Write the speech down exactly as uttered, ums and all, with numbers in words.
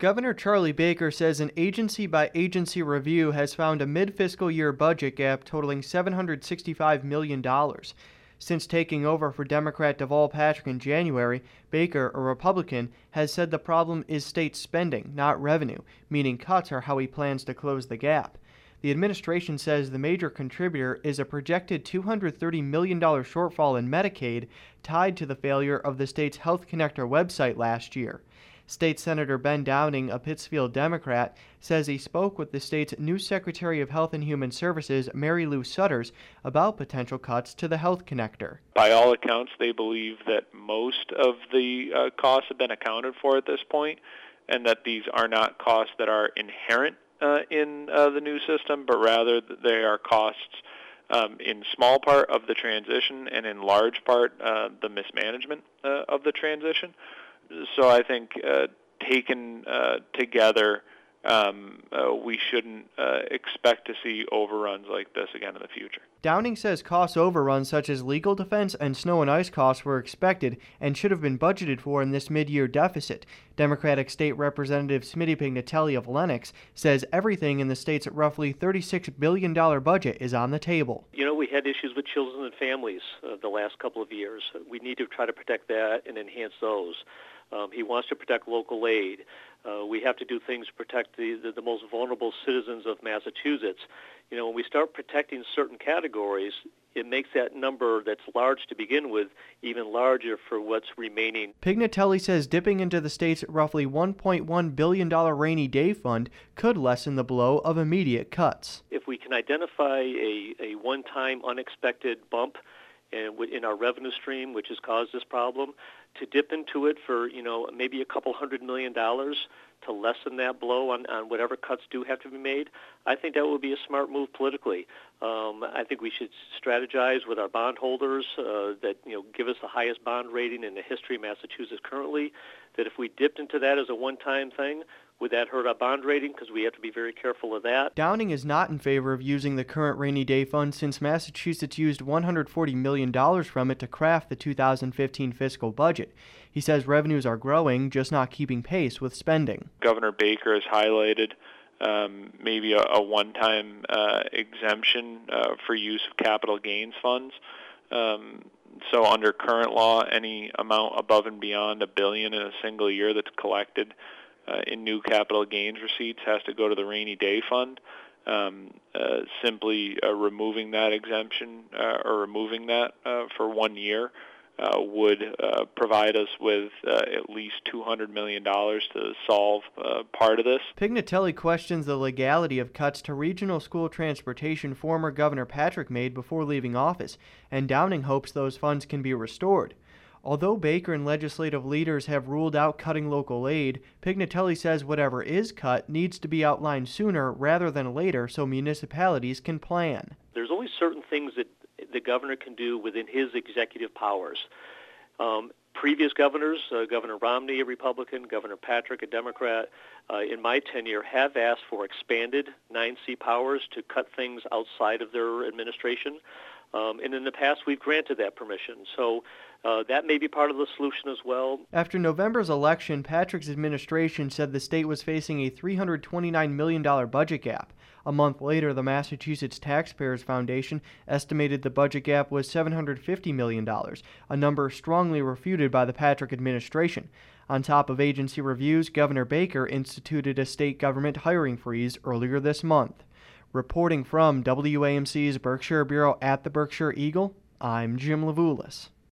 Governor Charlie Baker says an agency-by-agency review has found a mid-fiscal year budget gap totaling seven hundred sixty-five million dollars. Since taking over for Democrat Deval Patrick in January, Baker, a Republican, has said the problem is state spending, not revenue, meaning cuts are how he plans to close the gap. The administration says the major contributor is a projected two hundred thirty million dollars shortfall in Medicaid tied to the failure of the state's Health Connector website last year. State Senator Ben Downing, a Pittsfield Democrat, says he spoke with the state's new Secretary of Health and Human Services, Mary Lou Sutters, about potential cuts to the Health Connector. By all accounts, they believe that most of the uh, costs have been accounted for at this point, and that these are not costs that are inherent uh, in uh, the new system, but rather they are costs um, in small part of the transition and in large part uh, the mismanagement uh, of the transition. So I think uh, taken uh, together, um, uh, we shouldn't uh, expect to see overruns like this again in the future. Downing says cost overruns such as legal defense and snow and ice costs were expected and should have been budgeted for in this mid-year deficit. Democratic State Representative Smitty Pignatelli of Lenox says everything in the state's roughly thirty-six billion dollars budget is on the table. You know, we had issues with children and families uh, the last couple of years. We need to try to protect that and enhance those. Um, he wants to protect local aid. Uh, we have to do things to protect the, the, the most vulnerable citizens of Massachusetts. You know, when we start protecting certain categories, it makes that number that's large to begin with even larger for what's remaining. Pignatelli says dipping into the state's roughly one point one billion dollars rainy day fund could lessen the blow of immediate cuts. If we can identify a, a one-time unexpected bump in our revenue stream, which has caused this problem, to dip into it for, you know, maybe a couple hundred million dollars to lessen that blow on, on whatever cuts do have to be made, I think that would be a smart move politically. Um, I think we should strategize with our bondholders uh, that, you know, give us the highest bond rating in the history of Massachusetts currently, that if we dipped into that as a one-time thing, would that hurt our bond rating? Because we have to be very careful of that. Downing is not in favor of using the current rainy day fund since Massachusetts used one hundred forty million dollars from it to craft the two thousand fifteen fiscal budget. He says revenues are growing, just not keeping pace with spending. Governor Baker has highlighted um, maybe a, a one-time uh, exemption uh, for use of capital gains funds. Um, so under current law, any amount above and beyond a billion in a single year that's collected Uh, in new capital gains receipts has to go to the rainy day fund. Um, uh, simply uh, removing that exemption uh, or removing that uh, for one year uh, would uh, provide us with uh, at least two hundred million dollars to solve uh, part of this. Pignatelli questions the legality of cuts to regional school transportation former Governor Patrick made before leaving office, and Downing hopes those funds can be restored. Although Baker and legislative leaders have ruled out cutting local aid, Pignatelli says whatever is cut needs to be outlined sooner rather than later so municipalities can plan. There's only certain things that the governor can do within his executive powers. Um, previous governors, uh, Governor Romney, a Republican, Governor Patrick, a Democrat, uh, in my tenure have asked for expanded nine C powers to cut things outside of their administration. Um, and in the past, we've granted that permission. So uh, that may be part of the solution as well. After November's election, Patrick's administration said the state was facing a three hundred twenty-nine million dollars budget gap. A month later, the Massachusetts Taxpayers Foundation estimated the budget gap was seven hundred fifty million dollars, a number strongly refuted by the Patrick administration. On top of agency reviews, Governor Baker instituted a state government hiring freeze earlier this month. Reporting from W A M C's Berkshire Bureau at the Berkshire Eagle, I'm Jim Levulis.